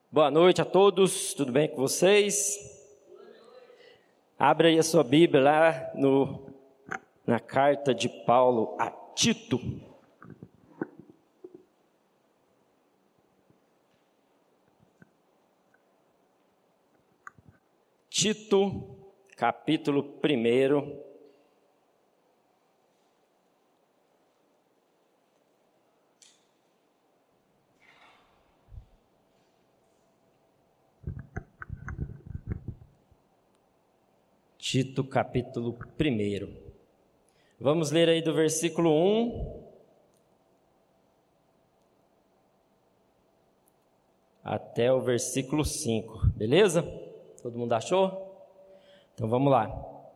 Boa noite a todos, tudo bem com vocês? Abra aí a sua Bíblia lá na carta de Paulo a Tito. Tito, capítulo 1. Tito, capítulo 1. Vamos ler aí do versículo 1 até o versículo 5, beleza? Todo mundo achou? Então vamos lá.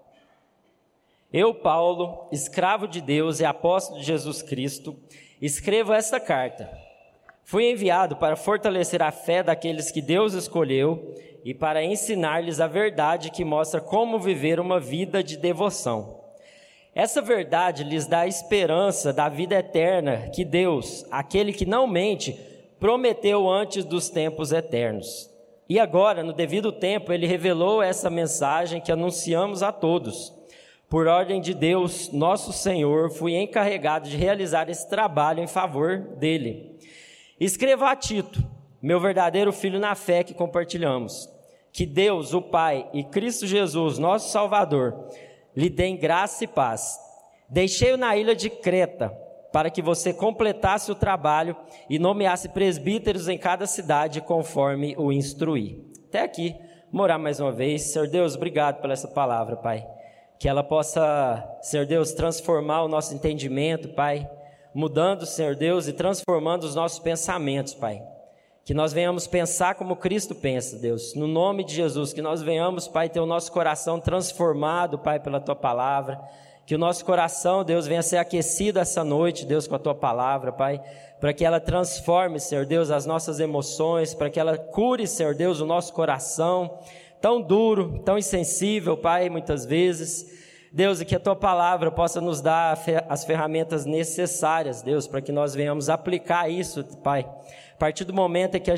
Eu, Paulo, escravo de Deus e apóstolo de Jesus Cristo, escrevo esta carta. Fui enviado para fortalecer a fé daqueles que Deus escolheu e para ensinar-lhes a verdade que mostra como viver uma vida de devoção. Essa verdade lhes dá a esperança da vida eterna que Deus, aquele que não mente, prometeu antes dos tempos eternos. E agora, no devido tempo, ele revelou essa mensagem que anunciamos a todos. Por ordem de Deus, nosso Senhor, fui encarregado de realizar esse trabalho em favor dele. Escrevo a Tito, meu verdadeiro filho na fé que compartilhamos. Que Deus, o Pai, e Cristo Jesus, nosso Salvador, lhe deem graça e paz. Deixei-o na ilha de Creta, para que você completasse o trabalho e nomeasse presbíteros em cada cidade, conforme o instruí. Até aqui, morar mais uma vez. Senhor Deus, obrigado por essa palavra, Pai. Que ela possa, Senhor Deus, transformar o nosso entendimento, Pai. Mudando, Senhor Deus, e transformando os nossos pensamentos, Pai. Que nós venhamos pensar como Cristo pensa, Deus. No nome de Jesus, que nós venhamos, Pai, ter o nosso coração transformado, Pai, pela Tua Palavra. Que o nosso coração, Deus, venha ser aquecido essa noite, Deus, com a Tua Palavra, Pai. Para que ela transforme, Senhor Deus, as nossas emoções. Para que ela cure, Senhor Deus, o nosso coração. Tão duro, tão insensível, Pai, muitas vezes. Deus, e que a Tua Palavra possa nos dar as ferramentas necessárias, Deus, para que nós venhamos aplicar isso, Pai. A partir do momento em que a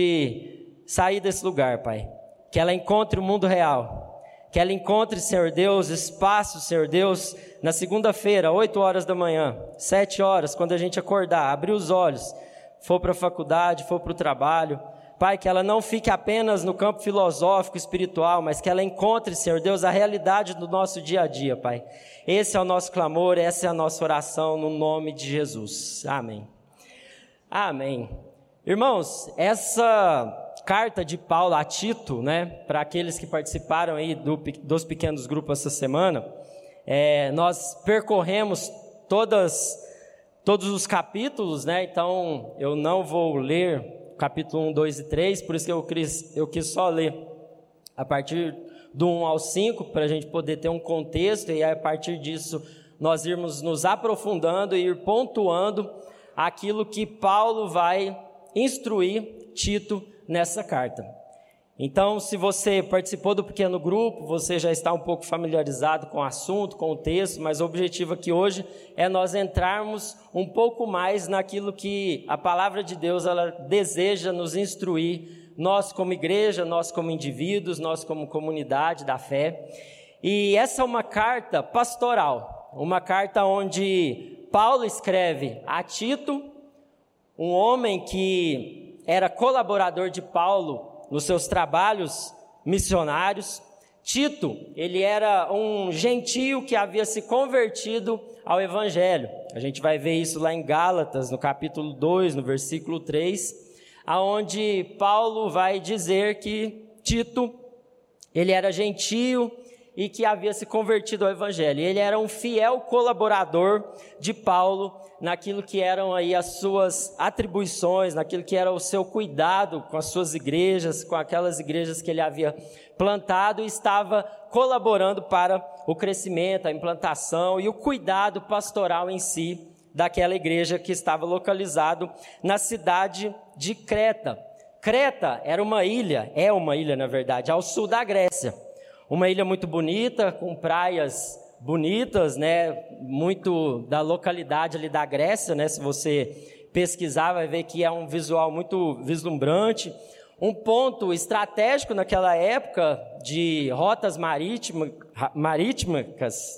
gente sair desse lugar, Pai, que ela encontre o mundo real, que ela encontre, Senhor Deus, espaço, Senhor Deus, na segunda-feira, 8 horas da manhã, 7 horas, quando a gente acordar, abrir os olhos, for para a faculdade, for para o trabalho, Pai, que ela não fique apenas no campo filosófico, espiritual, mas que ela encontre, Senhor Deus, a realidade do nosso dia a dia, Pai. Esse é o nosso clamor, essa é a nossa oração, no nome de Jesus. Amém. Amém. Irmãos, essa carta de Paulo a Tito, né, para aqueles que participaram aí dos pequenos grupos essa semana, nós percorremos todos os capítulos, né, então eu não vou ler capítulo 1, 2 e 3, por isso que eu quis só ler a partir do 1 ao 5, para a gente poder ter um contexto, e a partir disso nós irmos nos aprofundando e ir pontuando aquilo que Paulo vai instruir Tito nessa carta. Então, se você participou do pequeno grupo, você já está um pouco familiarizado com o assunto, com o texto, mas o objetivo aqui hoje é nós entrarmos um pouco mais naquilo que a palavra de Deus ela deseja nos instruir, nós como igreja, nós como indivíduos, nós como comunidade da fé. E essa é uma carta pastoral, uma carta onde Paulo escreve a Tito, um homem que era colaborador de Paulo nos seus trabalhos missionários. Tito, ele era um gentio que havia se convertido ao Evangelho. A gente vai ver isso lá em Gálatas, no capítulo 2, no versículo 3, aonde Paulo vai dizer que Tito, ele era gentio e que havia se convertido ao Evangelho. Ele era um fiel colaborador de Paulo naquilo que eram aí as suas atribuições, naquilo que era o seu cuidado com as suas igrejas, com aquelas igrejas que ele havia plantado e estava colaborando para o crescimento, a implantação e o cuidado pastoral em si daquela igreja que estava localizado na cidade de Creta. Creta era uma ilha, é uma ilha na verdade, ao sul da Grécia. Uma ilha muito bonita, com praias bonitas, né? Muito da localidade ali da Grécia, né? Se você pesquisar, vai ver que é um visual muito vislumbrante. um ponto estratégico naquela época de rotas marítimas,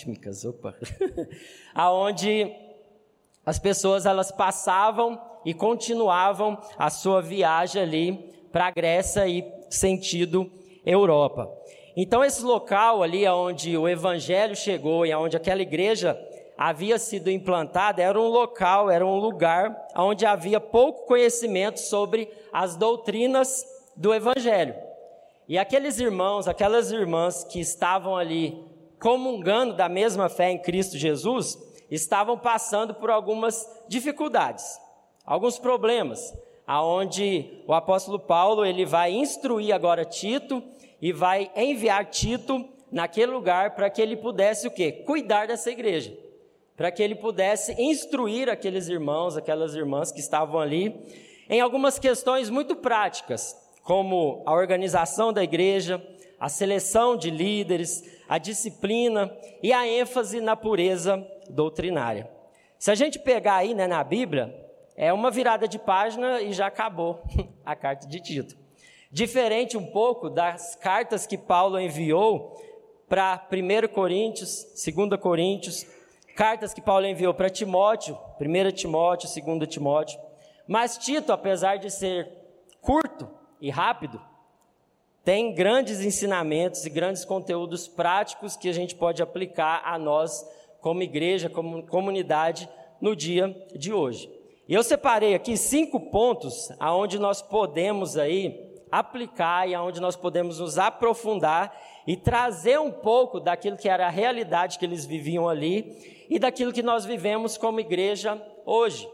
aonde as pessoas elas passavam e continuavam a sua viagem ali para a Grécia e sentido Europa. Então esse local ali onde o evangelho chegou e onde aquela igreja havia sido implantada era um local, era um lugar onde havia pouco conhecimento sobre as doutrinas do evangelho. E aqueles irmãos, aquelas irmãs que estavam ali comungando da mesma fé em Cristo Jesus, estavam passando por algumas dificuldades, alguns problemas, aonde o apóstolo Paulo ele vai instruir agora Tito e vai enviar Tito naquele lugar para que ele pudesse o quê? Cuidar dessa igreja, para que ele pudesse instruir aqueles irmãos, aquelas irmãs que estavam ali em algumas questões muito práticas, como a organização da igreja, a seleção de líderes, a disciplina e a ênfase na pureza doutrinária. Se a gente pegar aí, na Bíblia, é uma virada de página e já acabou a carta de Tito. Diferente um pouco das cartas que Paulo enviou para 1 Coríntios, 2 Coríntios, cartas que Paulo enviou para Timóteo, 1 Timóteo, 2 Timóteo. Mas Tito, apesar de ser curto e rápido, tem grandes ensinamentos e grandes conteúdos práticos que a gente pode aplicar a nós como igreja, como comunidade, no dia de hoje. E eu separei aqui 5 pontos aonde nós podemos aí aplicar e aonde nós podemos nos aprofundar e trazer um pouco daquilo que era a realidade que eles viviam ali e daquilo que nós vivemos como igreja hoje,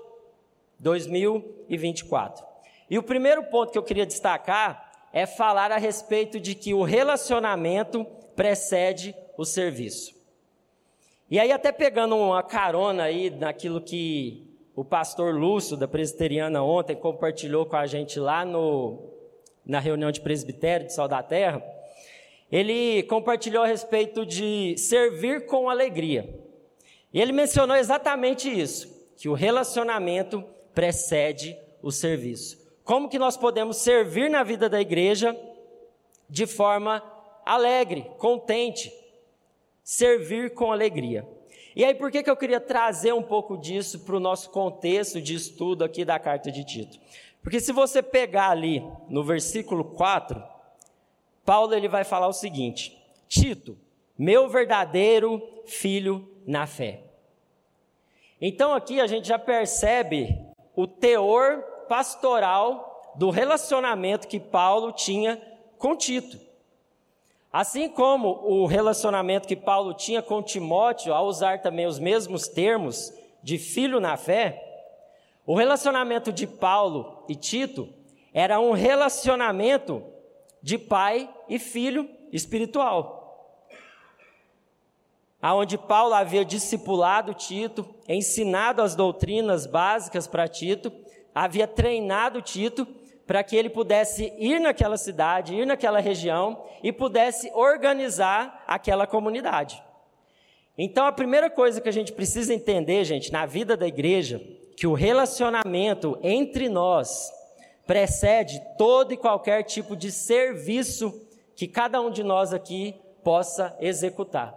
2024. E o primeiro ponto que eu queria destacar é falar a respeito de que o relacionamento precede o serviço. E aí até pegando uma carona aí naquilo que o pastor Lúcio da Presbiteriana ontem compartilhou com a gente lá na reunião de presbitério de Sal da Terra, ele compartilhou a respeito de servir com alegria. E ele mencionou exatamente isso, que o relacionamento precede o serviço. Como que nós podemos servir na vida da igreja de forma alegre, contente, servir com alegria. E aí por que eu queria trazer um pouco disso para o nosso contexto de estudo aqui da carta de Tito? Porque se você pegar ali no versículo 4, Paulo ele vai falar o seguinte: Tito, meu verdadeiro filho na fé. Então aqui a gente já percebe o teor pastoral do relacionamento que Paulo tinha com Tito. Assim como o relacionamento que Paulo tinha com Timóteo, ao usar também os mesmos termos de filho na fé, o relacionamento de Paulo e Tito era um relacionamento de pai e filho espiritual, aonde Paulo havia discipulado Tito, ensinado as doutrinas básicas para Tito, havia treinado Tito para que ele pudesse ir naquela cidade, ir naquela região e pudesse organizar aquela comunidade. Então, a primeira coisa que a gente precisa entender, gente, na vida da igreja, que o relacionamento entre nós precede todo e qualquer tipo de serviço que cada um de nós aqui possa executar.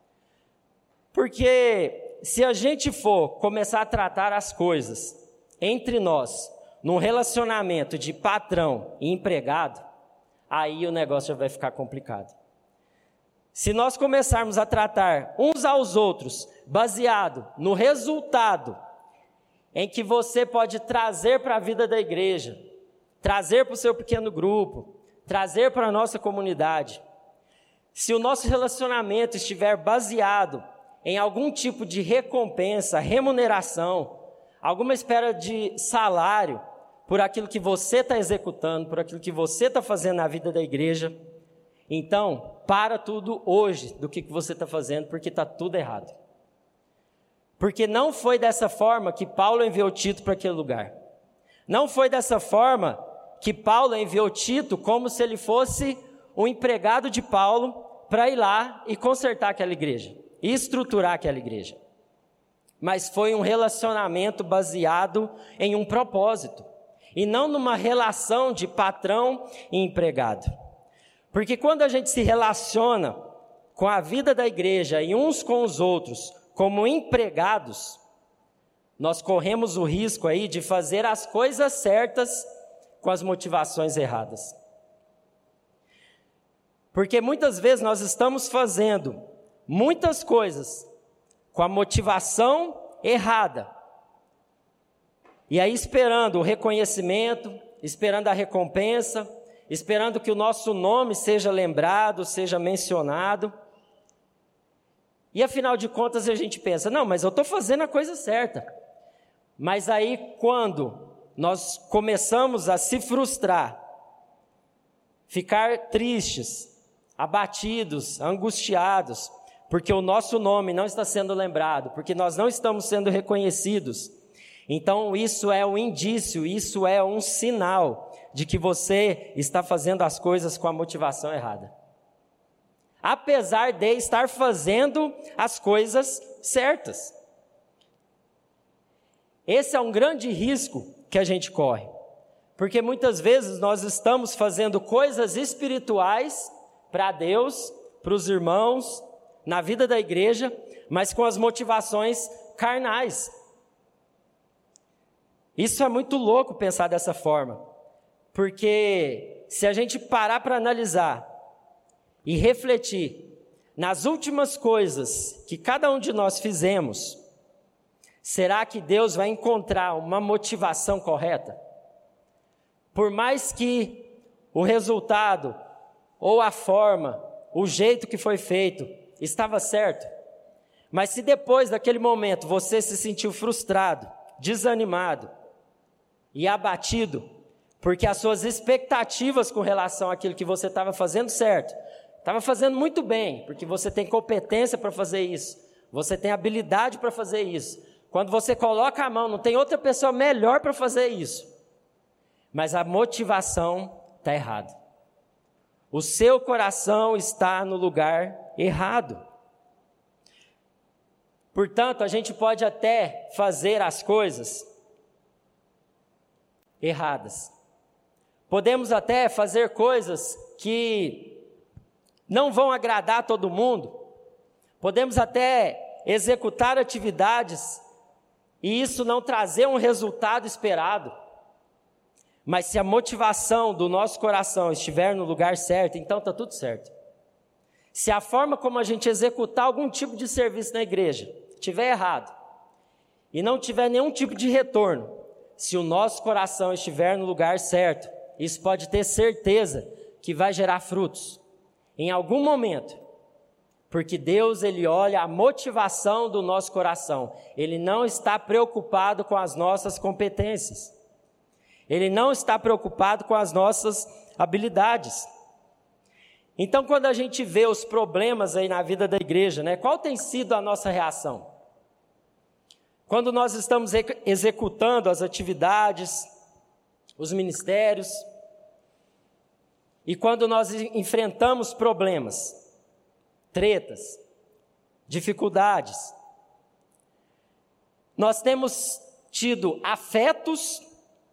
Porque se a gente for começar a tratar as coisas entre nós, num relacionamento de patrão e empregado, aí o negócio já vai ficar complicado. Se nós começarmos a tratar uns aos outros, baseado no resultado em que você pode trazer para a vida da igreja, trazer para o seu pequeno grupo, trazer para a nossa comunidade, se o nosso relacionamento estiver baseado em algum tipo de recompensa, remuneração, alguma espera de salário, por aquilo que você está executando, por aquilo que você está fazendo na vida da igreja, então, para tudo hoje do que você está fazendo, porque está tudo errado. Porque não foi dessa forma que Paulo enviou Tito para aquele lugar. Não foi dessa forma que Paulo enviou Tito como se ele fosse um empregado de Paulo para ir lá e consertar aquela igreja, e estruturar aquela igreja. Mas foi um relacionamento baseado em um propósito. e não numa relação de patrão e empregado. Porque quando a gente se relaciona com a vida da igreja e uns com os outros como empregados, nós corremos o risco aí de fazer as coisas certas com as motivações erradas. Porque muitas vezes nós estamos fazendo muitas coisas com a motivação errada. E aí esperando o reconhecimento, esperando a recompensa, esperando que o nosso nome seja lembrado, seja mencionado. E afinal de contas a gente pensa, não, mas eu estou fazendo a coisa certa. Mas aí quando nós começamos a se frustrar, ficar tristes, abatidos, angustiados, porque o nosso nome não está sendo lembrado, porque nós não estamos sendo reconhecidos, então isso é um indício, isso é um sinal de que você está fazendo as coisas com a motivação errada. Apesar de estar fazendo as coisas certas. Esse é um grande risco que a gente corre, porque muitas vezes nós estamos fazendo coisas espirituais para Deus, para os irmãos, na vida da igreja, mas com as motivações carnais. Isso é muito louco pensar dessa forma, porque se a gente parar para analisar e refletir nas últimas coisas que cada um de nós fizemos, será que Deus vai encontrar uma motivação correta? Por mais que o resultado, ou a forma, o jeito que foi feito, estava certo, mas se depois daquele momento você se sentiu frustrado, desanimado e abatido, porque as suas expectativas com relação àquilo que você estava fazendo certo, estava fazendo muito bem, porque você tem competência para fazer isso, você tem habilidade para fazer isso. Quando você coloca a mão, não tem outra pessoa melhor para fazer isso. Mas a motivação está errada. O seu coração está no lugar errado. Portanto, a gente pode até fazer as coisas erradas. Podemos até fazer coisas que não vão agradar todo mundo. Podemos até executar atividades e isso não trazer um resultado esperado. Mas se a motivação do nosso coração estiver no lugar certo, então está tudo certo. Se a forma como a gente executar algum tipo de serviço na igreja estiver errado e não tiver nenhum tipo de retorno, se o nosso coração estiver no lugar certo, isso pode ter certeza que vai gerar frutos em algum momento. Porque Deus, Ele olha a motivação do nosso coração. Ele não está preocupado com as nossas competências. Ele não está preocupado com as nossas habilidades. Então, quando a gente vê os problemas aí na vida da igreja, né, qual tem sido a nossa reação? Quando nós estamos executando as atividades, os ministérios, e quando nós enfrentamos problemas, tretas, dificuldades, nós temos tido afetos,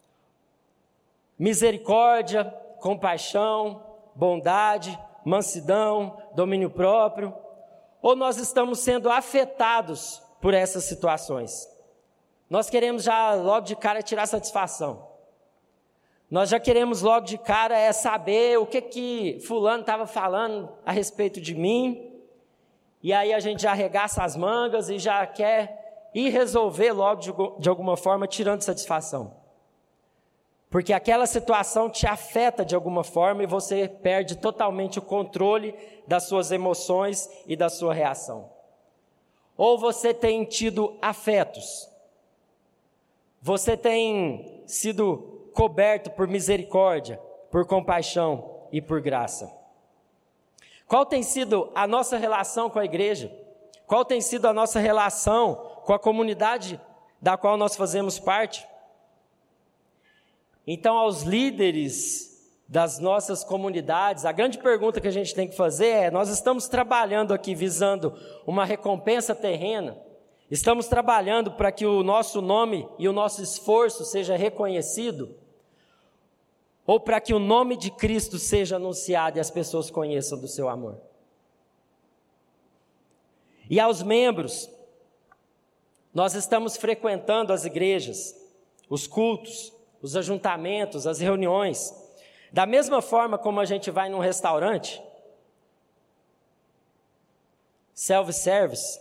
misericórdia, compaixão, bondade, mansidão, domínio próprio, ou nós estamos sendo afetados por essas situações? Nós queremos já logo de cara tirar satisfação. Nós já queremos logo de cara saber o que fulano estava falando a respeito de mim, e aí a gente já arregaça as mangas e já quer ir resolver logo de alguma forma, tirando satisfação. Porque aquela situação te afeta de alguma forma e você perde totalmente o controle das suas emoções e da sua reação. Ou você tem tido afetos, você tem sido coberto por misericórdia, por compaixão e por graça. Qual tem sido a nossa relação com a igreja? Qual tem sido a nossa relação com a comunidade da qual nós fazemos parte? Então, aos líderes das nossas comunidades, a grande pergunta que a gente tem que fazer é: nós estamos trabalhando aqui visando uma recompensa terrena? Estamos trabalhando para que o nosso nome e o nosso esforço seja reconhecido? ou para que o nome de Cristo seja anunciado e as pessoas conheçam do seu amor? E aos membros, nós estamos frequentando as igrejas, os cultos, os ajuntamentos, as reuniões, da mesma forma como a gente vai num restaurante, self-service,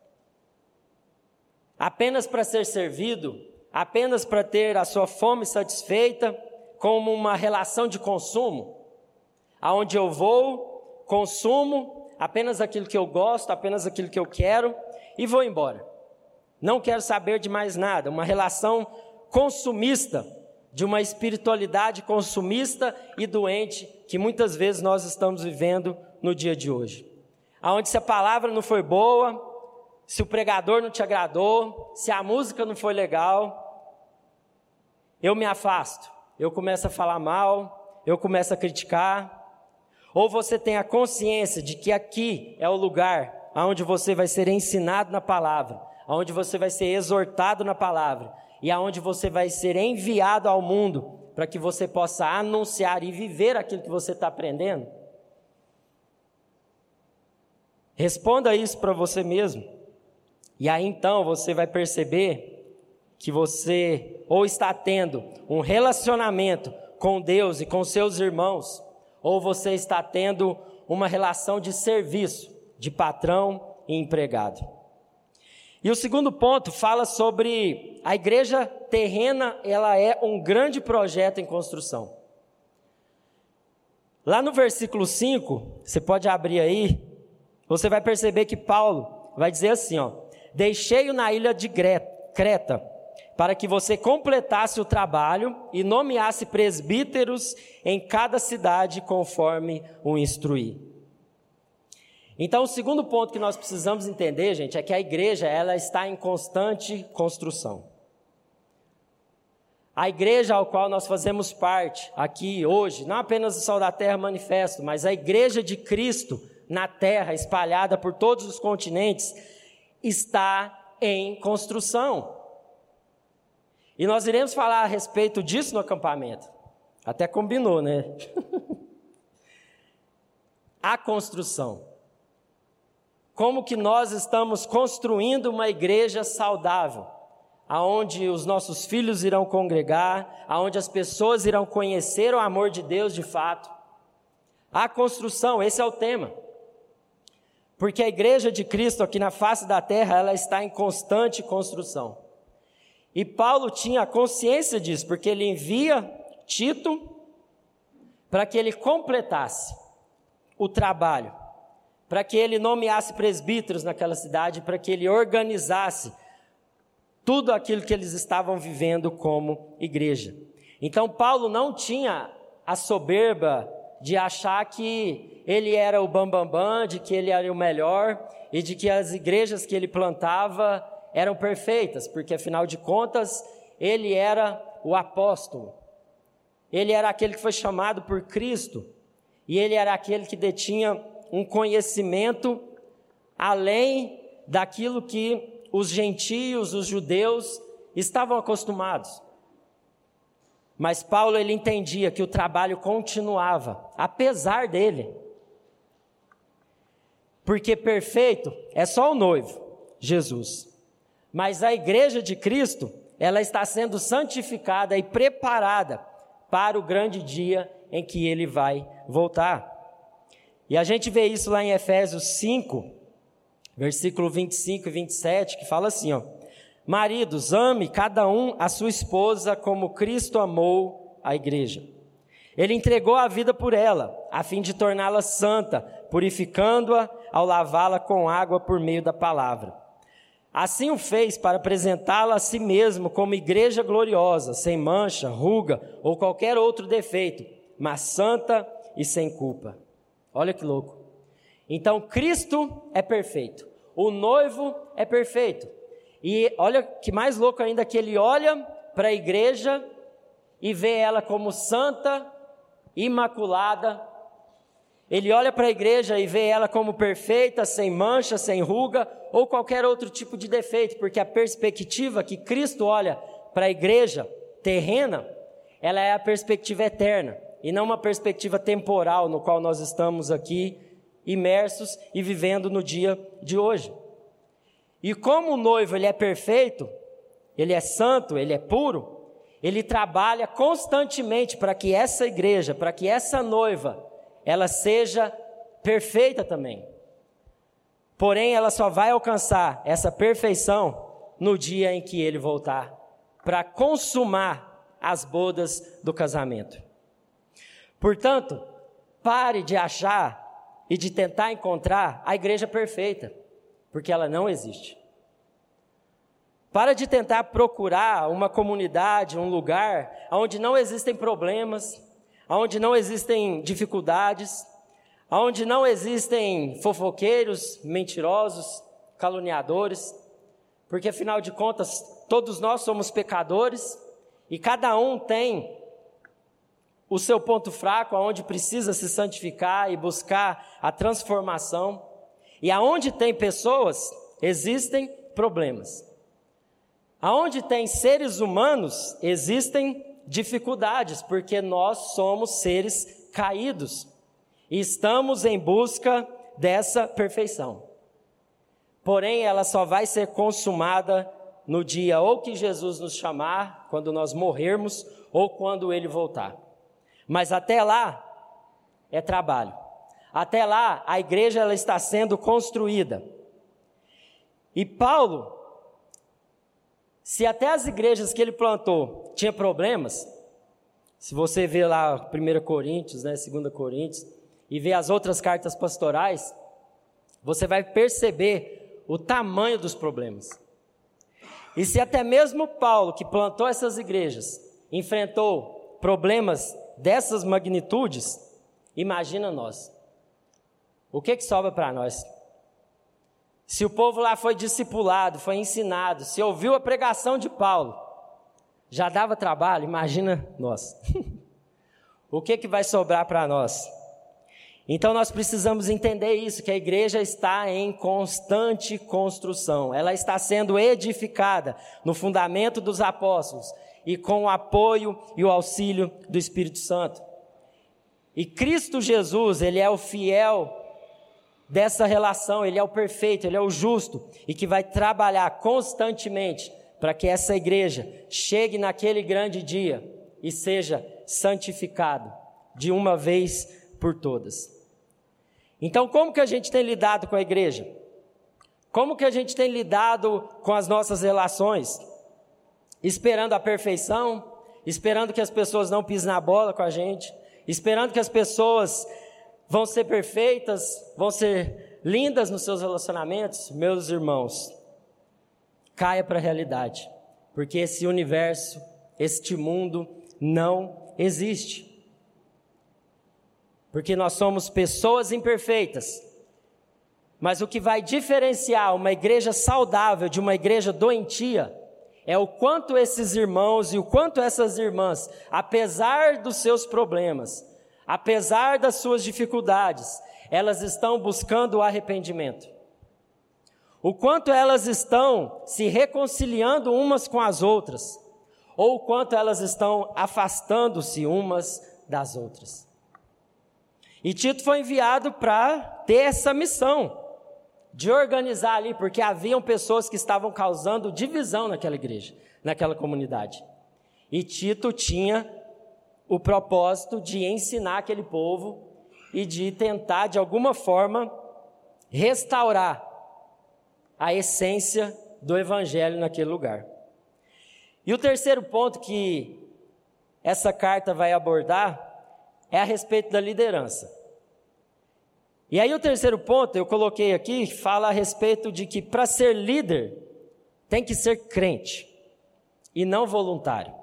apenas para ser servido, apenas para ter a sua fome satisfeita, como uma relação de consumo, aonde eu vou, consumo apenas aquilo que eu gosto, apenas aquilo que eu quero e vou embora. Não quero saber de mais nada, uma relação consumista, de uma espiritualidade consumista e doente que muitas vezes nós estamos vivendo no dia de hoje. Aonde se a palavra não foi boa, se o pregador não te agradou, se a música não foi legal, eu me afasto, eu começo a falar mal, eu começo a criticar. Ou você tem a consciência de que aqui é o lugar onde você vai ser ensinado na palavra, onde você vai ser exortado na palavra e aonde você vai ser enviado ao mundo para que você possa anunciar e viver aquilo que você está aprendendo? Responda isso para você mesmo. E aí então você vai perceber que você ou está tendo um relacionamento com Deus e com seus irmãos, ou você está tendo uma relação de serviço, de patrão e empregado. E o segundo ponto fala sobre a igreja terrena, ela é um grande projeto em construção. Lá no versículo 5, você pode abrir aí, você vai perceber que Paulo vai dizer assim, deixei-o na ilha de Creta, para que você completasse o trabalho e nomeasse presbíteros em cada cidade conforme o instruí. Então, o segundo ponto que nós precisamos entender, gente, é que a igreja ela está em constante construção. A igreja ao qual nós fazemos parte aqui hoje, não apenas o Sal da Terra Manifesto, mas a igreja de Cristo na terra, espalhada por todos os continentes, está em construção. E nós iremos falar a respeito disso no acampamento. Até combinou, né? A construção. Como que nós estamos construindo uma igreja saudável, aonde os nossos filhos irão congregar, aonde as pessoas irão conhecer o amor de Deus de fato. A construção, esse é o tema. Porque a igreja de Cristo aqui na face da terra, ela está em constante construção. E Paulo tinha consciência disso, porque ele envia Tito para que ele completasse o trabalho, para que ele nomeasse presbíteros naquela cidade, para que ele organizasse tudo aquilo que eles estavam vivendo como igreja. Então Paulo não tinha a soberba de achar que ele era o bambambam, de que ele era o melhor e de que as igrejas que ele plantava eram perfeitas, porque afinal de contas ele era o apóstolo, ele era aquele que foi chamado por Cristo e ele era aquele que detinha um conhecimento além daquilo que os gentios, os judeus estavam acostumados. Mas Paulo ele entendia que o trabalho continuava, apesar dele. Porque perfeito é só o noivo, Jesus. Mas a igreja de Cristo, ela está sendo santificada e preparada para o grande dia em que ele vai voltar. E a gente vê isso lá em Efésios 5, versículo 25 e 27, que fala assim, maridos, ame cada um a sua esposa como Cristo amou a igreja. Ele entregou a vida por ela, a fim de torná-la santa, purificando-a ao lavá-la com água por meio da palavra. Assim o fez para apresentá-la a si mesmo como igreja gloriosa, sem mancha, ruga ou qualquer outro defeito, mas santa e sem culpa. Olha que louco. Então Cristo é perfeito, o noivo é perfeito. E olha que mais louco ainda, que ele olha para a igreja e vê ela como santa, imaculada. Ele olha para a igreja e vê ela como perfeita, sem mancha, sem ruga ou qualquer outro tipo de defeito, porque a perspectiva que Cristo olha para a igreja terrena ela é a perspectiva eterna, e não uma perspectiva temporal no qual nós estamos aqui imersos e vivendo no dia de hoje. E como o noivo ele é perfeito, ele é santo, ele é puro, ele trabalha constantemente para que essa igreja, para que essa noiva, ela seja perfeita também. Porém, ela só vai alcançar essa perfeição no dia em que ele voltar para consumar as bodas do casamento. Portanto, pare de achar e de tentar encontrar a igreja perfeita, porque ela não existe. Para de tentar procurar uma comunidade, um lugar onde não existem problemas, onde não existem dificuldades, onde não existem fofoqueiros, mentirosos, caluniadores, porque afinal de contas, todos nós somos pecadores e cada um tem o seu ponto fraco, aonde precisa se santificar e buscar a transformação. E aonde tem pessoas, existem problemas. Aonde tem seres humanos, existem dificuldades, porque nós somos seres caídos e estamos em busca dessa perfeição. Porém, ela só vai ser consumada no dia ou que Jesus nos chamar, quando nós morrermos, ou quando Ele voltar. Mas até lá, é trabalho. Até lá, a igreja ela está sendo construída. E Paulo, se até as igrejas que ele plantou tinham problemas, se você vê lá 1 Coríntios, 2 Coríntios, e vê as outras cartas pastorais, você vai perceber o tamanho dos problemas. E se até mesmo Paulo, que plantou essas igrejas, enfrentou problemas dessas magnitudes, imagina nós. O que sobra para nós? Se o povo lá foi discipulado, foi ensinado, se ouviu a pregação de Paulo, já dava trabalho, imagina nós. O que vai sobrar para nós? Então nós precisamos entender isso, que a igreja está em constante construção, ela está sendo edificada no fundamento dos apóstolos e com o apoio e o auxílio do Espírito Santo. E Cristo Jesus, Ele é o fiel dessa relação, Ele é o perfeito, Ele é o justo e que vai trabalhar constantemente para que essa igreja chegue naquele grande dia e seja santificado de uma vez por todas. Então, como que a gente tem lidado com a igreja? Como que a gente tem lidado com as nossas relações? Esperando a perfeição, esperando que as pessoas não pisem na bola com a gente, esperando que as pessoas vão ser perfeitas, vão ser lindas nos seus relacionamentos. Meus irmãos, caia para a realidade, porque esse universo, este mundo não existe. Porque nós somos pessoas imperfeitas, mas o que vai diferenciar uma igreja saudável de uma igreja doentia é o quanto esses irmãos e o quanto essas irmãs, apesar dos seus problemas, apesar das suas dificuldades, elas estão buscando o arrependimento. O quanto elas estão se reconciliando umas com as outras, ou o quanto elas estão afastando-se umas das outras. E Tito foi enviado para ter essa missão, de organizar ali, porque haviam pessoas que estavam causando divisão naquela igreja, naquela comunidade. E Tito tinha o propósito de ensinar aquele povo e de tentar, de alguma forma, restaurar a essência do evangelho naquele lugar. E o terceiro ponto que essa carta vai abordar é a respeito da liderança. E aí o terceiro ponto, eu coloquei aqui, fala a respeito de que para ser líder, tem que ser crente, e não voluntário.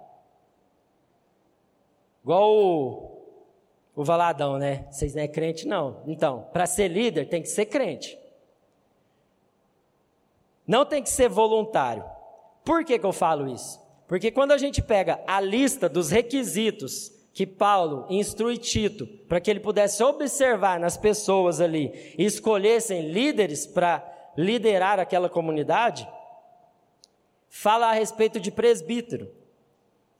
Igual o Valadão, né? Vocês não é crente, não. Então, para ser líder, tem que ser crente. Não tem que ser voluntário. Por que eu falo isso? Porque quando a gente pega a lista dos requisitos que Paulo instrui Tito, para que ele pudesse observar nas pessoas ali, e escolhessem líderes para liderar aquela comunidade, fala a respeito de presbítero.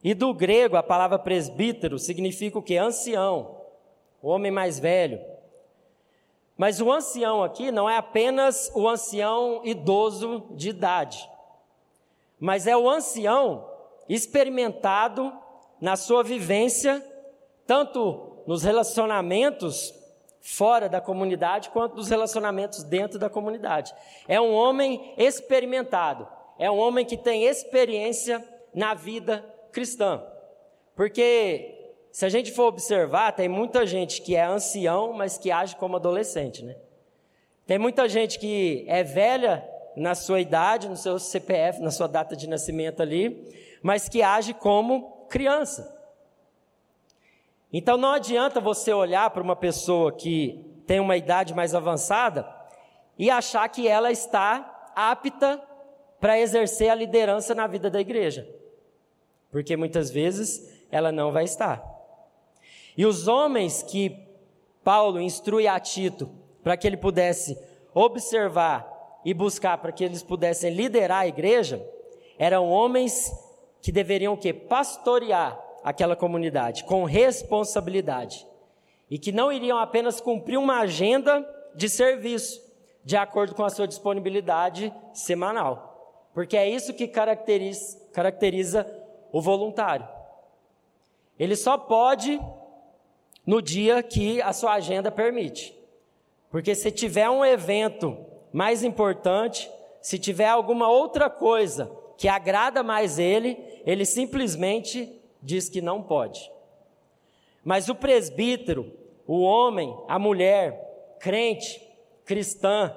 E do grego, a palavra presbítero significa o quê? Ancião, o homem mais velho. Mas o ancião aqui não é apenas o ancião idoso de idade, mas é o ancião experimentado na sua vivência, tanto nos relacionamentos fora da comunidade, quanto nos relacionamentos dentro da comunidade. É um homem experimentado, é um homem que tem experiência na vida cristã. Porque, se a gente for observar, tem muita gente que é ancião, mas que age como adolescente, né? Tem muita gente que é velha na sua idade, no seu CPF, na sua data de nascimento ali, mas que age como criança. Então não adianta você olhar para uma pessoa que tem uma idade mais avançada e achar que ela está apta para exercer a liderança na vida da igreja, porque muitas vezes ela não vai estar. E os homens que Paulo instrui a Tito para que ele pudesse observar e buscar para que eles pudessem liderar a igreja, eram homens que deveriam o quê? Pastorear aquela comunidade com responsabilidade, e que não iriam apenas cumprir uma agenda de serviço, de acordo com a sua disponibilidade semanal, porque é isso que caracteriza o voluntário. Ele só pode no dia que a sua agenda permite, porque se tiver um evento mais importante, se tiver alguma outra coisa que agrada mais ele simplesmente diz que não pode. Mas o presbítero, o homem, a mulher, crente, cristã,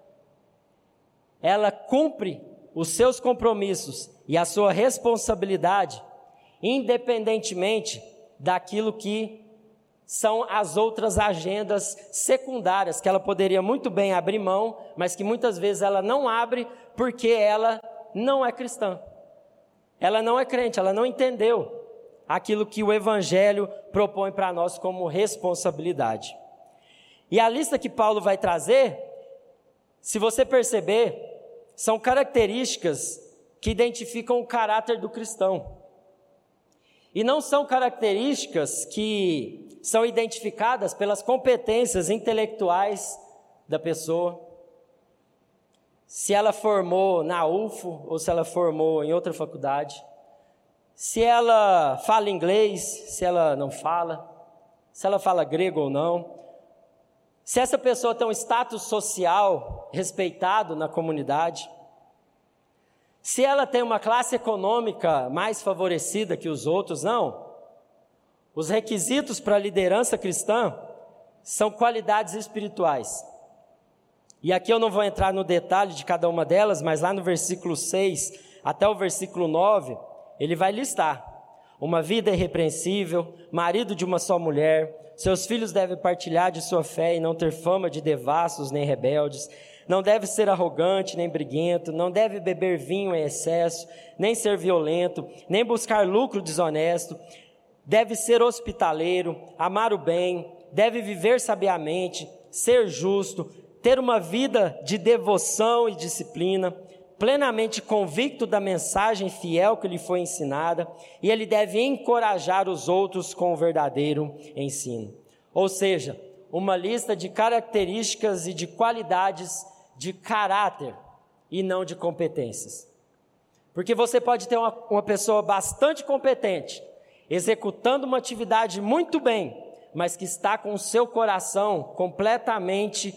ela cumpre os seus compromissos e a sua responsabilidade, independentemente daquilo que são as outras agendas secundárias, que ela poderia muito bem abrir mão, mas que muitas vezes ela não abre porque ela não é cristã. Ela não é crente, ela não entendeu aquilo que o Evangelho propõe para nós como responsabilidade. E a lista que Paulo vai trazer, se você perceber, são características que identificam o caráter do cristão. E não são características que são identificadas pelas competências intelectuais da pessoa. Se ela formou na UFO ou se ela formou em outra faculdade. Se ela fala inglês, se ela não fala, se ela fala grego ou não, se essa pessoa tem um status social respeitado na comunidade, se ela tem uma classe econômica mais favorecida que os outros, não. Os requisitos para a liderança cristã são qualidades espirituais. E aqui eu não vou entrar no detalhe de cada uma delas, mas lá no versículo 6 até o versículo 9, ele vai listar: uma vida irrepreensível, marido de uma só mulher, seus filhos devem partilhar de sua fé e não ter fama de devassos nem rebeldes, não deve ser arrogante nem briguento, não deve beber vinho em excesso, nem ser violento, nem buscar lucro desonesto, deve ser hospitaleiro, amar o bem, deve viver sabiamente, ser justo, ter uma vida de devoção e disciplina, plenamente convicto da mensagem fiel que lhe foi ensinada, e ele deve encorajar os outros com o verdadeiro ensino. Ou seja, uma lista de características e de qualidades de caráter e não de competências. Porque você pode ter uma pessoa bastante competente, executando uma atividade muito bem, mas que está com o seu coração completamente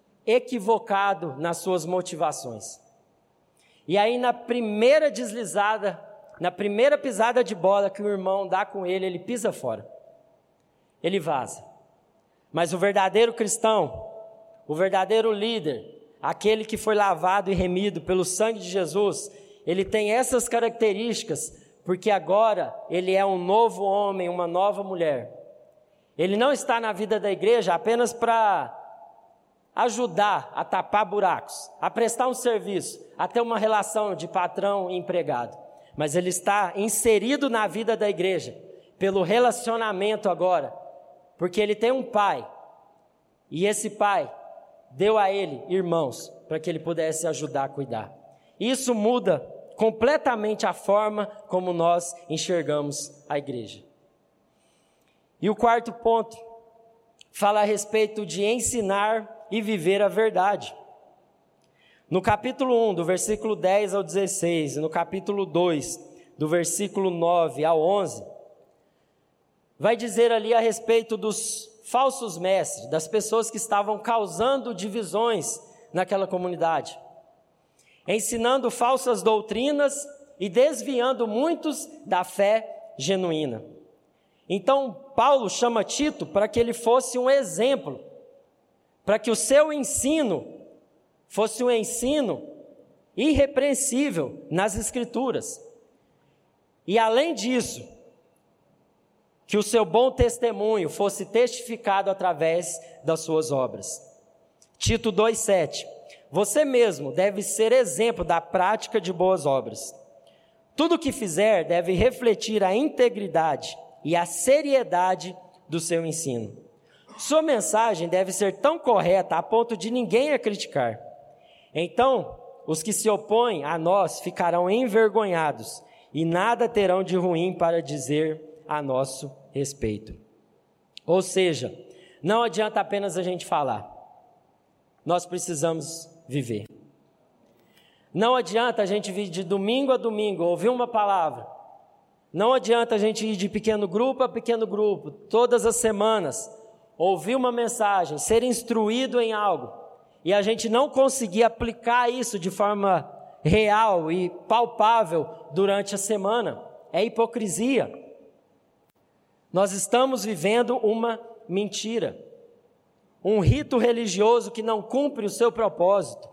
equivocado nas suas motivações. E aí na primeira deslizada, na primeira pisada de bola que o irmão dá com ele, ele pisa fora. Ele vaza. Mas o verdadeiro cristão, o verdadeiro líder, aquele que foi lavado e remido pelo sangue de Jesus, ele tem essas características, porque agora ele é um novo homem, uma nova mulher. Ele não está na vida da igreja apenas para ajudar a tapar buracos, a prestar um serviço, a ter uma relação de patrão e empregado. Mas ele está inserido na vida da igreja, pelo relacionamento agora, porque ele tem um pai, e esse pai deu a ele irmãos, para que ele pudesse ajudar a cuidar. Isso muda completamente a forma como nós enxergamos a igreja. E o quarto ponto fala a respeito de ensinar e viver a verdade. No capítulo 1, do versículo 10 ao 16, e no capítulo 2, do versículo 9 ao 11, vai dizer ali a respeito dos falsos mestres, das pessoas que estavam causando divisões naquela comunidade, ensinando falsas doutrinas e desviando muitos da fé genuína. Então, Paulo chama Tito para que ele fosse um exemplo, para que o seu ensino fosse um ensino irrepreensível nas Escrituras. E além disso, que o seu bom testemunho fosse testificado através das suas obras. Tito 2,7: você mesmo deve ser exemplo da prática de boas obras. Tudo o que fizer deve refletir a integridade e a seriedade do seu ensino. Sua mensagem deve ser tão correta a ponto de ninguém a criticar. Então, os que se opõem a nós ficarão envergonhados e nada terão de ruim para dizer a nosso respeito. Ou seja, não adianta apenas a gente falar, nós precisamos viver. Não adianta a gente vir de domingo a domingo, ouvir uma palavra. Não adianta a gente ir de pequeno grupo a pequeno grupo, todas as semanas, ouvir uma mensagem, ser instruído em algo, e a gente não conseguir aplicar isso de forma real e palpável durante a semana. É hipocrisia. Nós estamos vivendo uma mentira, um rito religioso que não cumpre o seu propósito.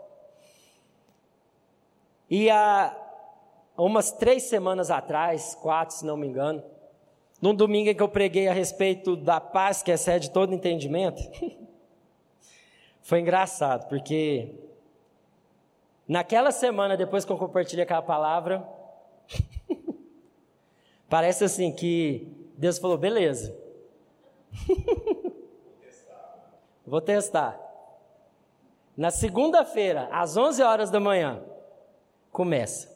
E há umas 3 semanas atrás, 4 se não me engano, num domingo em que eu preguei a respeito da paz que excede todo entendimento, foi engraçado, porque naquela semana, depois que eu compartilhei aquela palavra, parece assim que Deus falou, beleza, vou testar. Na segunda-feira, às 11 horas da manhã, começa.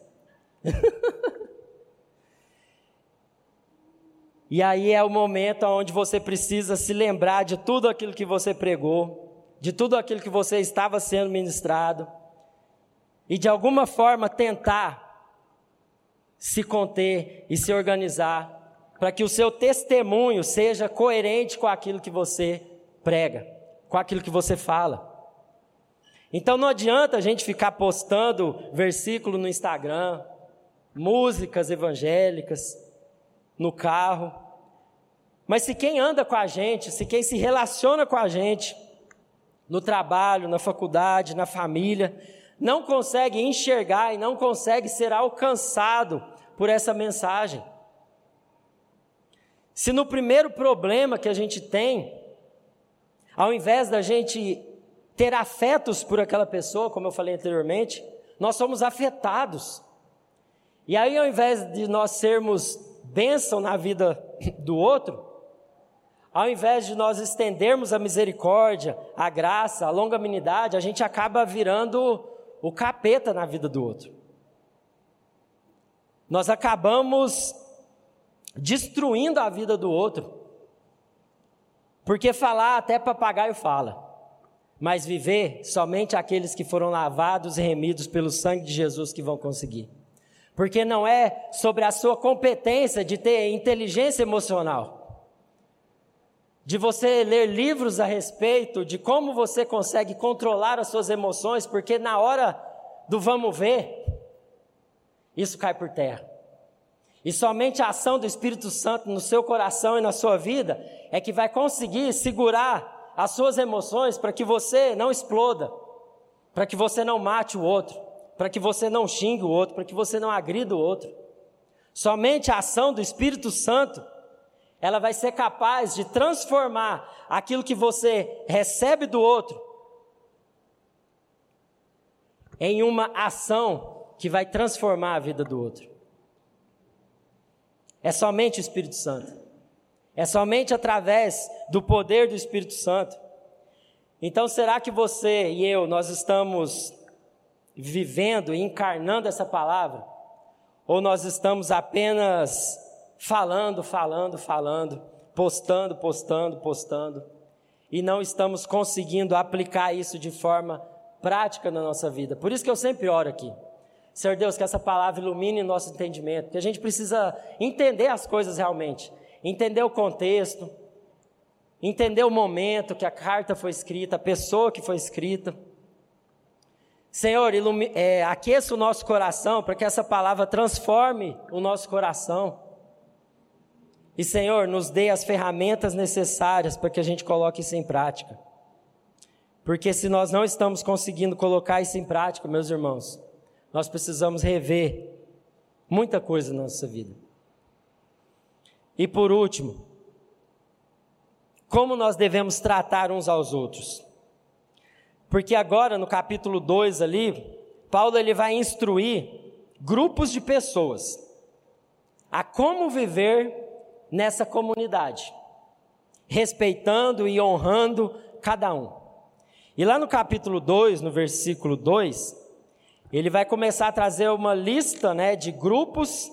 E aí é o momento onde você precisa se lembrar de tudo aquilo que você pregou, de tudo aquilo que você estava sendo ministrado, e de alguma forma tentar se conter e se organizar, para que o seu testemunho seja coerente com aquilo que você prega, com aquilo que você fala. Então não adianta a gente ficar postando versículo no Instagram, músicas evangélicas, no carro, mas se quem anda com a gente, se quem se relaciona com a gente, no trabalho, na faculdade, na família, não consegue enxergar e não consegue ser alcançado por essa mensagem. Se no primeiro problema que a gente tem, ao invés da gente ter afetos por aquela pessoa, como eu falei anteriormente, nós somos afetados. E aí, ao invés de nós sermos bênção na vida do outro, ao invés de nós estendermos a misericórdia, a graça, a longanimidade, a gente acaba virando o capeta na vida do outro. Nós acabamos destruindo a vida do outro, porque falar até papagaio fala, mas viver somente aqueles que foram lavados e remidos pelo sangue de Jesus que vão conseguir. Porque não é sobre a sua competência de ter inteligência emocional, de você ler livros a respeito de como você consegue controlar as suas emoções, porque na hora do vamos ver, isso cai por terra. E somente a ação do Espírito Santo no seu coração e na sua vida é que vai conseguir segurar as suas emoções para que você não exploda, para que você não mate o outro, para que você não xingue o outro, para que você não agrida o outro. Somente a ação do Espírito Santo, ela vai ser capaz de transformar aquilo que você recebe do outro em uma ação que vai transformar a vida do outro. É somente o Espírito Santo. É somente através do poder do Espírito Santo. Então, será que você e eu, nós estamos vivendo e encarnando essa palavra? Ou nós estamos apenas falando, postando, e não estamos conseguindo aplicar isso de forma prática na nossa vida? Por isso que eu sempre oro aqui. Senhor Deus, que essa palavra ilumine nosso entendimento, que a gente precisa entender as coisas realmente, entender o contexto, entender o momento que a carta foi escrita, a pessoa que foi escrita. Senhor, aqueça o nosso coração para que essa palavra transforme o nosso coração. E, Senhor, nos dê as ferramentas necessárias para que a gente coloque isso em prática. Porque se nós não estamos conseguindo colocar isso em prática, meus irmãos, nós precisamos rever muita coisa na nossa vida. E por último, como nós devemos tratar uns aos outros? Porque agora no capítulo 2 ali, Paulo ele vai instruir grupos de pessoas a como viver nessa comunidade, respeitando e honrando cada um. E lá no capítulo 2, no versículo 2, ele vai começar a trazer uma lista, de grupos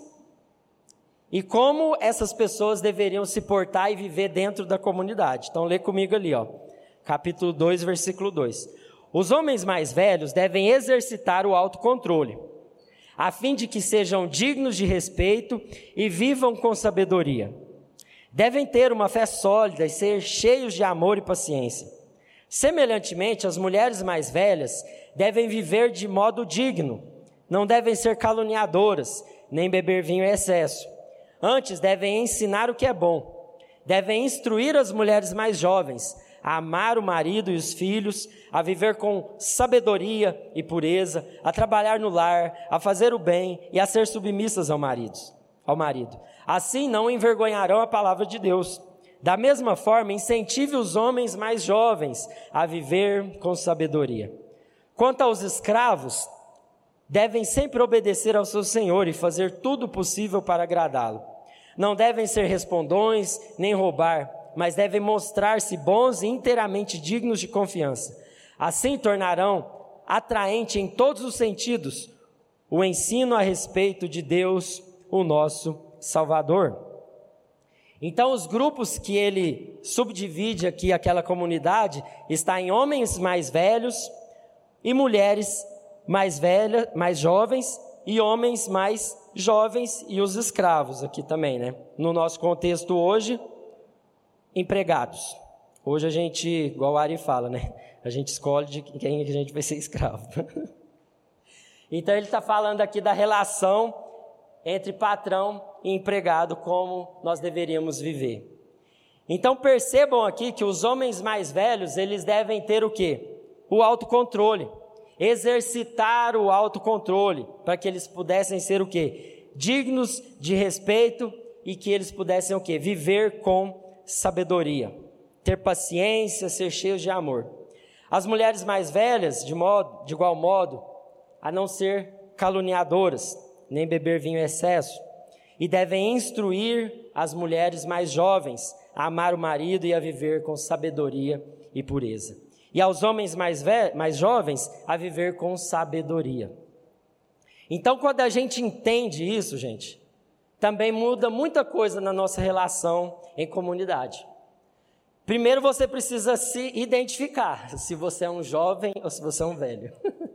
e como essas pessoas deveriam se portar e viver dentro da comunidade. Então lê comigo ali, capítulo 2, versículo 2. Os homens mais velhos devem exercitar o autocontrole, a fim de que sejam dignos de respeito e vivam com sabedoria. Devem ter uma fé sólida e ser cheios de amor e paciência. Semelhantemente, as mulheres mais velhas devem viver de modo digno, não devem ser caluniadoras, nem beber vinho em excesso. Antes, devem ensinar o que é bom. Devem instruir as mulheres mais jovens a amar o marido e os filhos, a viver com sabedoria e pureza, a trabalhar no lar, a fazer o bem e a ser submissas ao marido. Assim não envergonharão a palavra de Deus. Da mesma forma, incentive os homens mais jovens a viver com sabedoria. Quanto aos escravos, devem sempre obedecer ao seu senhor e fazer tudo possível para agradá-lo. Não devem ser respondões, nem roubar, mas devem mostrar-se bons e inteiramente dignos de confiança. Assim tornarão atraente em todos os sentidos o ensino a respeito de Deus, o nosso Salvador. Então, os grupos que ele subdivide aqui, aquela comunidade, está em homens mais velhos e mulheres mais velhas, mais jovens, e homens mais jovens e os escravos aqui também, No nosso contexto hoje, empregados. Hoje a gente, igual o Ari fala, a gente escolhe de quem a gente vai ser escravo. Então ele está falando aqui da relação entre patrão e empregado, como nós deveríamos viver. Então percebam aqui que os homens mais velhos, eles devem ter o quê? O autocontrole. Exercitar o autocontrole, para que eles pudessem ser o quê? Dignos de respeito e que eles pudessem o quê? Viver com sabedoria, ter paciência, ser cheios de amor. As mulheres mais velhas, de igual modo, a não ser caluniadoras, nem beber vinho em excesso, e devem instruir as mulheres mais jovens a amar o marido e a viver com sabedoria e pureza. E aos homens mais jovens a viver com sabedoria. Então, quando a gente entende isso, gente, também muda muita coisa na nossa relação em comunidade. Primeiro você precisa se identificar, se você é um jovem ou se você é um velho.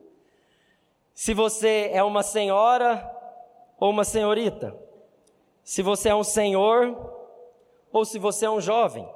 Se você é uma senhora ou uma senhorita. Se você é um senhor ou se você é um jovem.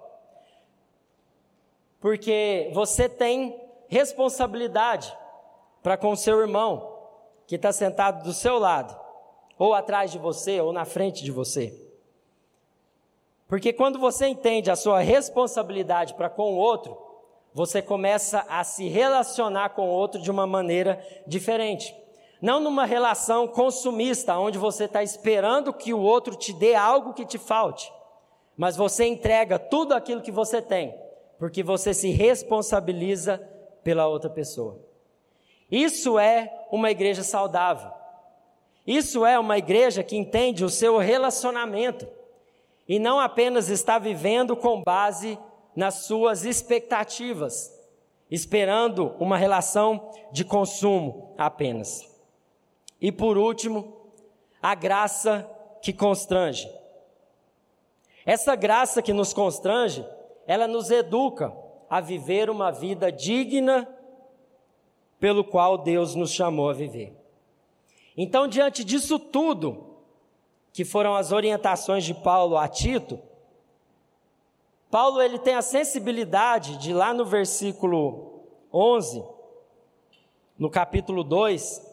Porque você tem responsabilidade para com o seu irmão, que está sentado do seu lado, ou atrás de você, ou na frente de você. Porque quando você entende a sua responsabilidade para com o outro, você começa a se relacionar com o outro de uma maneira diferente. Não numa relação consumista, onde você está esperando que o outro te dê algo que te falte, mas você entrega tudo aquilo que você tem, porque você se responsabiliza pela outra pessoa. Isso é uma igreja saudável. Isso é uma igreja que entende o seu relacionamento e não apenas está vivendo com base nas suas expectativas, esperando uma relação de consumo apenas. E por último, a graça que constrange. Essa graça que nos constrange, ela nos educa a viver uma vida digna pelo qual Deus nos chamou a viver. Então, diante disso tudo, que foram as orientações de Paulo a Tito, Paulo ele tem a sensibilidade de lá no versículo 11, no capítulo 2,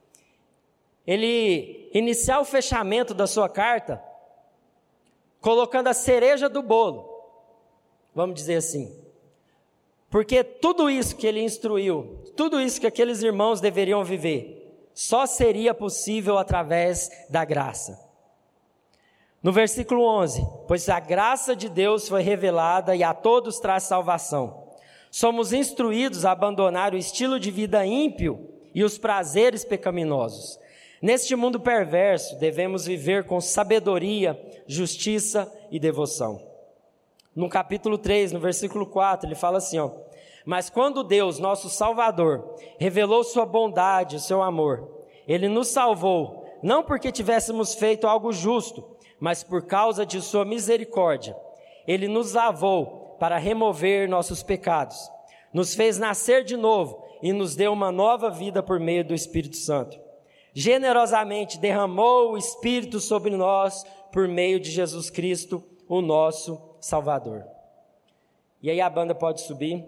ele iniciar o fechamento da sua carta, colocando a cereja do bolo, vamos dizer assim. Porque tudo isso que ele instruiu, tudo isso que aqueles irmãos deveriam viver, só seria possível através da graça. No versículo 11, pois a graça de Deus foi revelada e a todos traz salvação. Somos instruídos a abandonar o estilo de vida ímpio e os prazeres pecaminosos. Neste mundo perverso, devemos viver com sabedoria, justiça e devoção. No capítulo 3, no versículo 4, ele fala assim, mas quando Deus, nosso Salvador, revelou sua bondade, o seu amor, Ele nos salvou, não porque tivéssemos feito algo justo, mas por causa de sua misericórdia. Ele nos lavou para remover nossos pecados, nos fez nascer de novo e nos deu uma nova vida por meio do Espírito Santo. Generosamente derramou o Espírito sobre nós por meio de Jesus Cristo, o nosso Salvador. E aí a banda pode subir.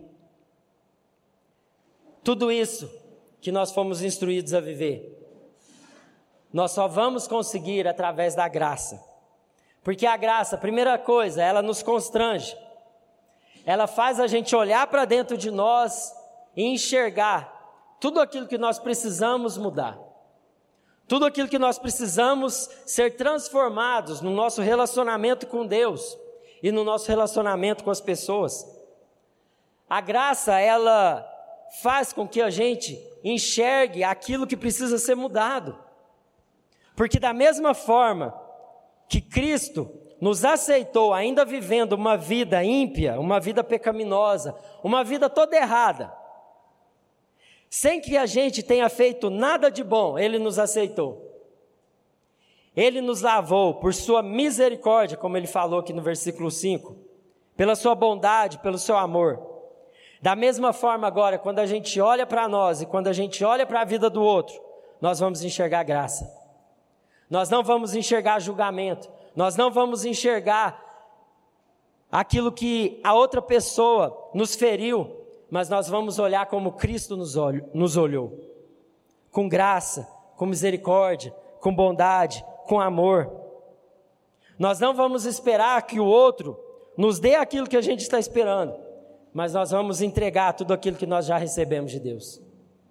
Tudo isso que nós fomos instruídos a viver, nós só vamos conseguir através da graça. Porque a graça, a primeira coisa, ela nos constrange. Ela faz a gente olhar para dentro de nós e enxergar tudo aquilo que nós precisamos mudar. Tudo aquilo que nós precisamos ser transformados no nosso relacionamento com Deus e no nosso relacionamento com as pessoas. A graça, ela faz com que a gente enxergue aquilo que precisa ser mudado. Porque da mesma forma que Cristo nos aceitou ainda vivendo uma vida ímpia, uma vida pecaminosa, uma vida toda errada, sem que a gente tenha feito nada de bom, Ele nos aceitou. Ele nos lavou por sua misericórdia, como Ele falou aqui no versículo 5, pela sua bondade, pelo seu amor. Da mesma forma agora, quando a gente olha para nós e quando a gente olha para a vida do outro, nós vamos enxergar graça. Nós não vamos enxergar julgamento, nós não vamos enxergar aquilo que a outra pessoa nos feriu, mas nós vamos olhar como Cristo nos olhou, com graça, com misericórdia, com bondade, com amor. Nós não vamos esperar que o outro nos dê aquilo que a gente está esperando, mas nós vamos entregar tudo aquilo que nós já recebemos de Deus.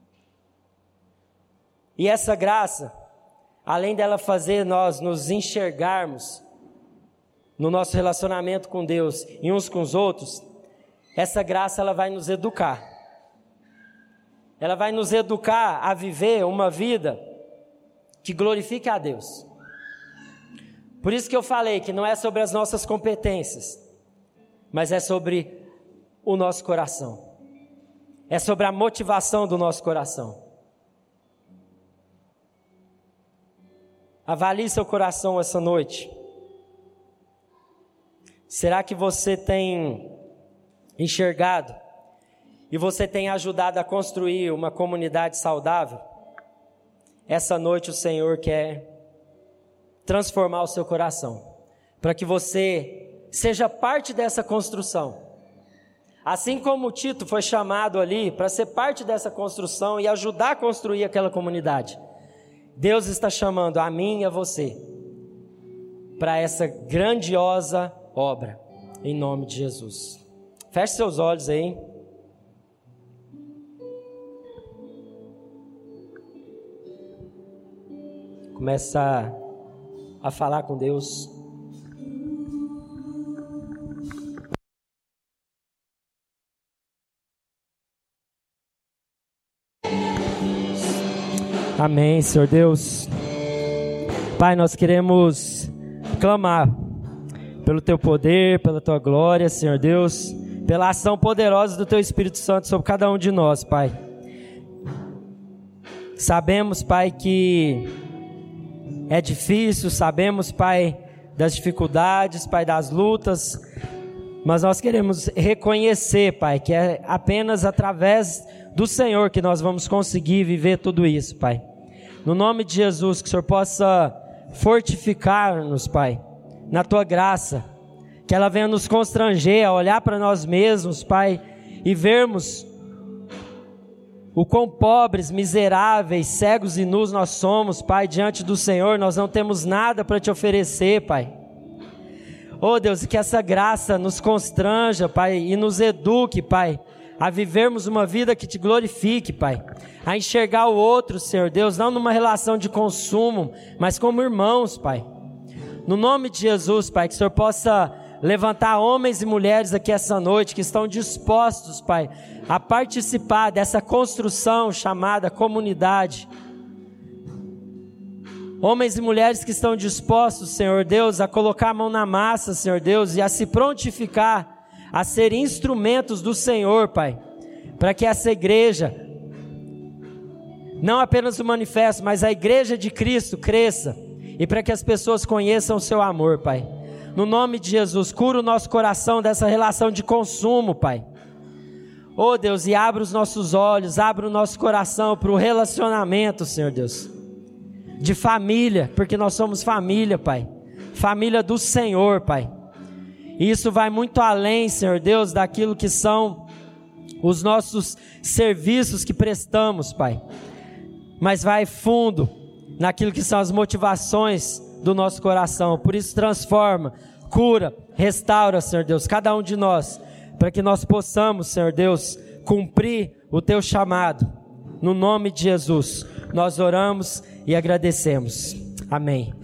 E essa graça, além dela fazer nós nos enxergarmos no nosso relacionamento com Deus e uns com os outros, essa graça ela vai nos educar. Ela vai nos educar a viver uma vida que glorifique a Deus. Por isso que eu falei que não é sobre as nossas competências, mas é sobre o nosso coração. É sobre a motivação do nosso coração. Avalie seu coração essa noite. Será que você tem enxergado e você tem ajudado a construir uma comunidade saudável? Essa noite o Senhor quer transformar o seu coração, para que você seja parte dessa construção. Assim como o Tito foi chamado ali para ser parte dessa construção e ajudar a construir aquela comunidade, Deus está chamando a mim e a você para essa grandiosa obra, em nome de Jesus. Feche seus olhos aí. Começa a falar com Deus. Amém, Senhor Deus. Pai, nós queremos clamar pelo Teu poder, pela Tua glória, Senhor Deus, pela ação poderosa do Teu Espírito Santo sobre cada um de nós, Pai. Sabemos, Pai, que é difícil, sabemos, Pai, das dificuldades, Pai, das lutas, mas nós queremos reconhecer, Pai, que é apenas através do Senhor que nós vamos conseguir viver tudo isso, Pai. No nome de Jesus, que o Senhor possa fortificar-nos, Pai, na Tua graça, que ela venha nos constranger a olhar para nós mesmos, Pai, e vermos o quão pobres, miseráveis, cegos e nus nós somos, Pai, diante do Senhor. Nós não temos nada para Te oferecer, Pai. Oh Deus, que essa graça nos constranja, Pai, e nos eduque, Pai, a vivermos uma vida que Te glorifique, Pai, a enxergar o outro, Senhor Deus, não numa relação de consumo, mas como irmãos, Pai. No nome de Jesus, Pai, que o Senhor possa levantar homens e mulheres aqui essa noite que estão dispostos, Pai, a participar dessa construção chamada comunidade. Homens e mulheres que estão dispostos, Senhor Deus, a colocar a mão na massa, Senhor Deus, e a se prontificar a ser instrumentos do Senhor, Pai, para que essa igreja, não apenas o manifesto, mas a igreja de Cristo cresça, e para que as pessoas conheçam o Seu amor, Pai. No nome de Jesus, cura o nosso coração dessa relação de consumo, Pai. Oh Deus, e abra os nossos olhos, abra o nosso coração para o relacionamento, Senhor Deus, de família, porque nós somos família, Pai, família do Senhor, Pai. E isso vai muito além, Senhor Deus, daquilo que são os nossos serviços que prestamos, Pai, mas vai fundo naquilo que são as motivações do nosso coração. Por isso transforma, cura, restaura, Senhor Deus, cada um de nós, para que nós possamos, Senhor Deus, cumprir o Teu chamado. No nome de Jesus, nós oramos e agradecemos. Amém.